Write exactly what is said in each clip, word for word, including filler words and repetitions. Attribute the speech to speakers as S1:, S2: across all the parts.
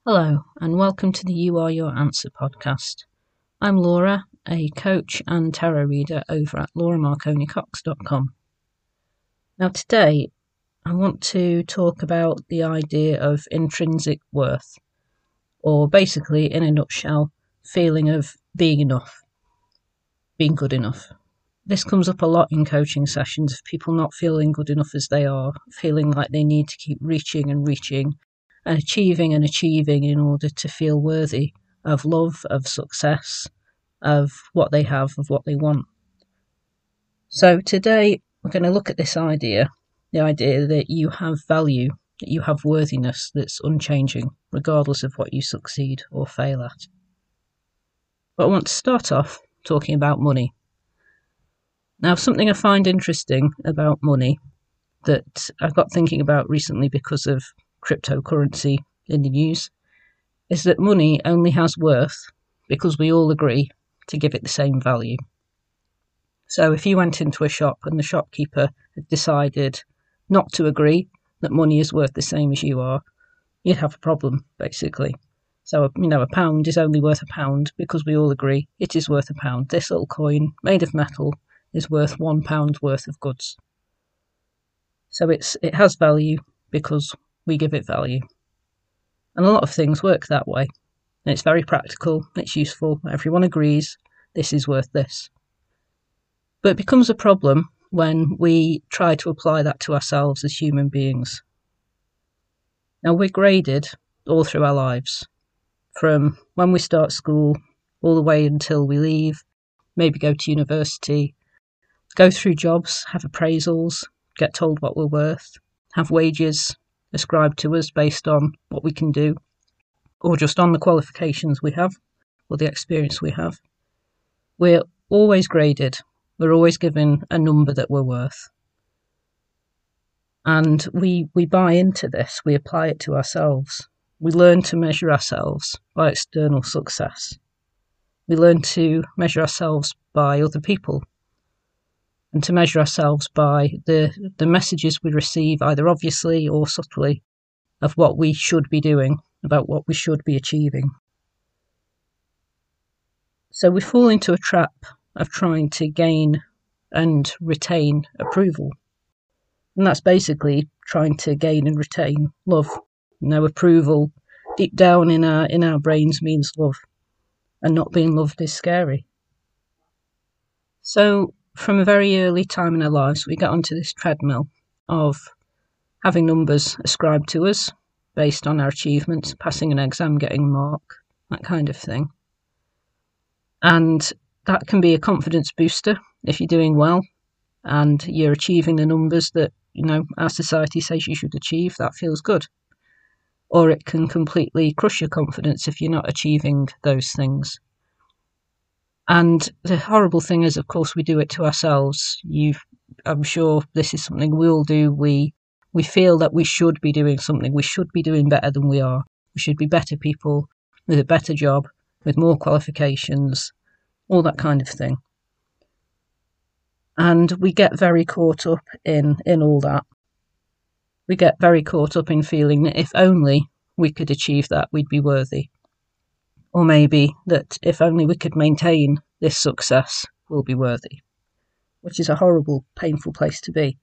S1: Hello, and welcome to the You Are Your Answer podcast. I'm Laura, a coach and tarot reader over at laura marconi cox dot com. Now, today I want to talk about the idea of intrinsic worth, or basically, in a nutshell, feeling of being enough, being good enough. This comes up a lot in coaching sessions of people not feeling good enough as they are, feeling like they need to keep reaching and reaching and achieving and achieving in order to feel worthy of love, of success, of what they have, of what they want. So today we're going to look at this idea, the idea that you have value, that you have worthiness that's unchanging, regardless of what you succeed or fail at. But I want to start off talking about money. Now, something I find interesting about money that I got thinking about recently because of cryptocurrency in the news is that money only has worth because we all agree to give it the same value. So if you went into a shop and the shopkeeper had decided not to agree that money is worth the same as you are, you'd have a problem, basically. So, you know, a pound is only worth a pound because we all agree it is worth a pound. This little coin made of metal is worth one pound worth of goods. So it's it has value because we give it value. And a lot of things work that way. And it's very practical, it's useful, everyone agrees this is worth this. But it becomes a problem when we try to apply that to ourselves as human beings. Now, we're graded all through our lives, from when we start school all the way until we leave, maybe go to university, go through jobs, have appraisals, get told what we're worth, have wages ascribed to us based on what we can do, or just on the qualifications we have, or the experience we have. We're always graded. We're always given a number that we're worth. And we, we buy into this. We apply it to ourselves. We learn to measure ourselves by external success. We learn to measure ourselves by other people, and to measure ourselves by the, the messages we receive, either obviously or subtly, of what we should be doing, about what we should be achieving. So we fall into a trap of trying to gain and retain approval. And that's basically trying to gain and retain love. You know, approval deep down in our in our brains means love, and not being loved is scary. So from a very early time in our lives, we get onto this treadmill of having numbers ascribed to us based on our achievements, passing an exam, getting a mark, that kind of thing. And that can be a confidence booster if you're doing well and you're achieving the numbers that, you know, our society says you should achieve. That feels good. Or it can completely crush your confidence if you're not achieving those things. And the horrible thing is, of course, we do it to ourselves. You've, I'm sure this is something we all do. We we feel that we should be doing something. We should be doing better than we are. We should be better people with a better job, with more qualifications, all that kind of thing. And we get very caught up in, in all that. We get very caught up in feeling that if only we could achieve that, we'd be worthy. Or maybe that if only we could maintain this success, we'll be worthy. Which is a horrible, painful place to be.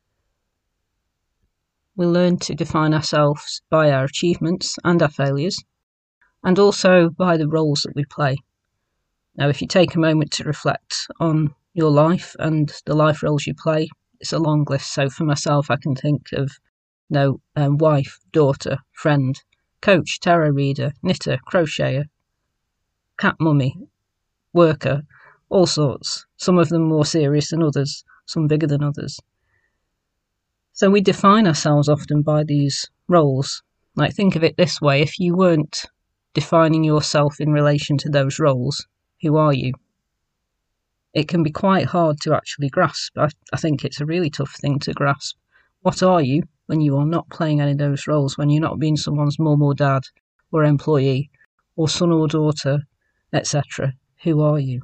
S1: We learn to define ourselves by our achievements and our failures, and also by the roles that we play. Now, if you take a moment to reflect on your life and the life roles you play, it's a long list. So for myself, I can think of, you know, um, wife, daughter, friend, coach, tarot reader, knitter, crocheter, cat mummy, worker, all sorts. Some of them more serious than others, some bigger than others. So we define ourselves often by these roles. Like, think of it this way: if you weren't defining yourself in relation to those roles, who are you? It can be quite hard to actually grasp. I, I think it's a really tough thing to grasp. What are you when you are not playing any of those roles, when you're not being someone's mum or dad or employee or son or daughter, et cetera? Who are you?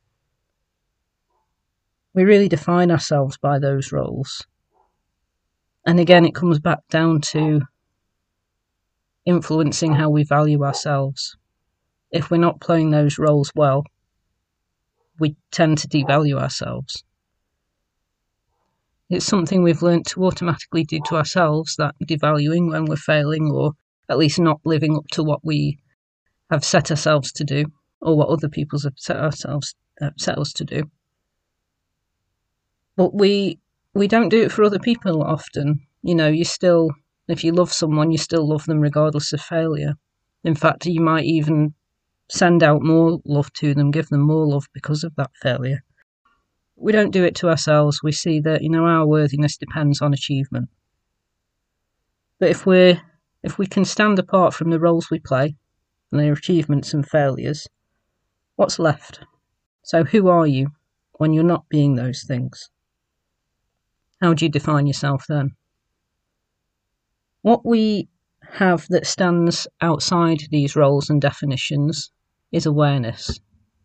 S1: We really define ourselves by those roles. And again, it comes back down to influencing how we value ourselves. If we're not playing those roles well, we tend to devalue ourselves. It's something we've learnt to automatically do to ourselves, that devaluing when we're failing, or at least not living up to what we have set ourselves to do, or what other people have set ourselves uh, set us to do. But we we don't do it for other people often. You know, you still, if you love someone, you still love them regardless of failure. In fact, you might even send out more love to them, give them more love because of that failure. We don't do it to ourselves. We see that, you know, our worthiness depends on achievement. But if we're if we can stand apart from the roles we play, and their achievements and failures, what's left? So who are you when you're not being those things? How do you define yourself then? What we have that stands outside these roles and definitions is awareness.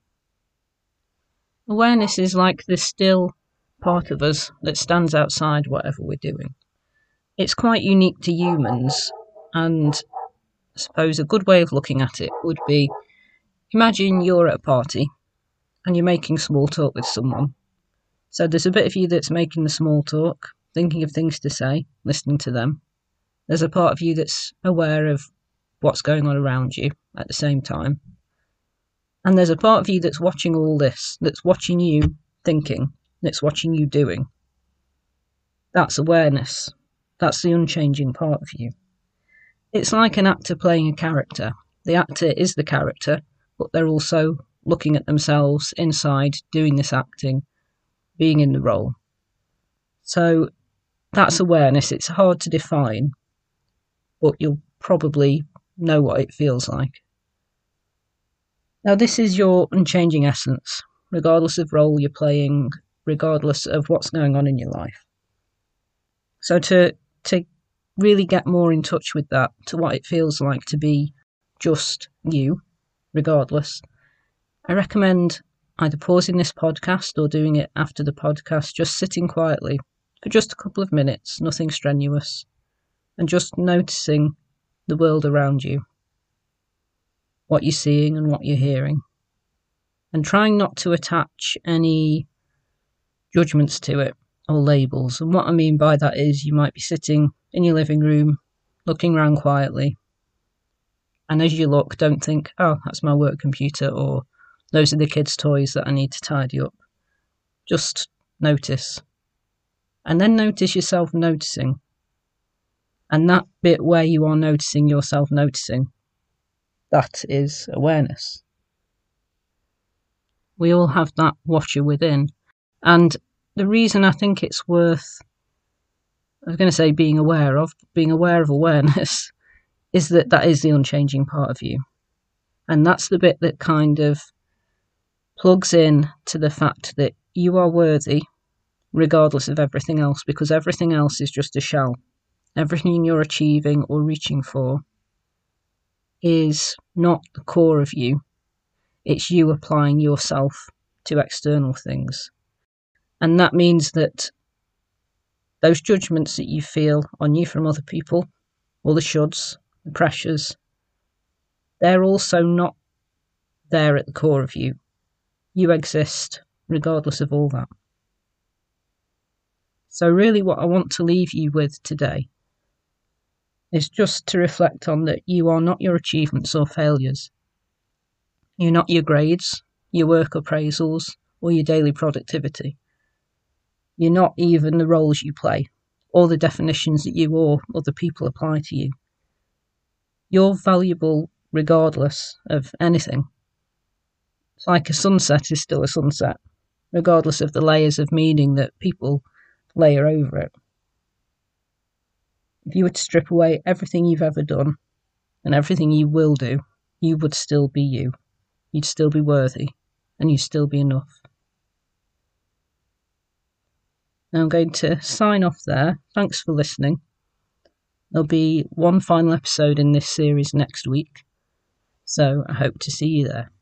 S1: Awareness is like the still part of us that stands outside whatever we're doing. It's quite unique to humans, and I suppose a good way of looking at it would be, imagine you're at a party and you're making small talk with someone. So there's a bit of you that's making the small talk, thinking of things to say, listening to them. There's a part of you that's aware of what's going on around you at the same time. And there's a part of you that's watching all this, that's watching you thinking, that's watching you doing. That's awareness. That's the unchanging part of you. It's like an actor playing a character. The actor is the character, but they're also looking at themselves inside, doing this acting, being in the role. So that's awareness. It's hard to define, but you'll probably know what it feels like. Now, this is your unchanging essence, regardless of role you're playing, regardless of what's going on in your life. So to to really get more in touch with that, to what it feels like to be just you, regardless, I recommend either pausing this podcast or doing it after the podcast, just sitting quietly for just a couple of minutes, nothing strenuous, and just noticing the world around you, what you're seeing and what you're hearing, and trying not to attach any judgments to it or labels. And what I mean by that is, you might be sitting in your living room, looking around quietly, and as you look, don't think, oh, that's my work computer, or those are the kids' toys that I need to tidy up. Just notice. And then notice yourself noticing. And that bit where you are noticing yourself noticing, that is awareness. We all have that watcher within. And the reason I think it's worth, I was going to say being aware of, being aware of awareness, is that that is the unchanging part of you. And that's the bit that kind of plugs in to the fact that you are worthy regardless of everything else, because everything else is just a shell. Everything you're achieving or reaching for is not the core of you. It's you applying yourself to external things. And that means that those judgments that you feel on you from other people, all the shoulds, the pressures, they're also not there at the core of you. You exist regardless of all that. So really what I want to leave you with today is just to reflect on that you are not your achievements or failures. You're not your grades, your work appraisals, or your daily productivity. You're not even the roles you play, or the definitions that you or other people apply to you. You're valuable regardless of anything. It's like a sunset is still a sunset, regardless of the layers of meaning that people layer over it. If you were to strip away everything you've ever done and everything you will do, you would still be you. You'd still be worthy, and you'd still be enough. Now I'm going to sign off there. Thanks for listening. There'll be one final episode in this series next week, so I hope to see you there.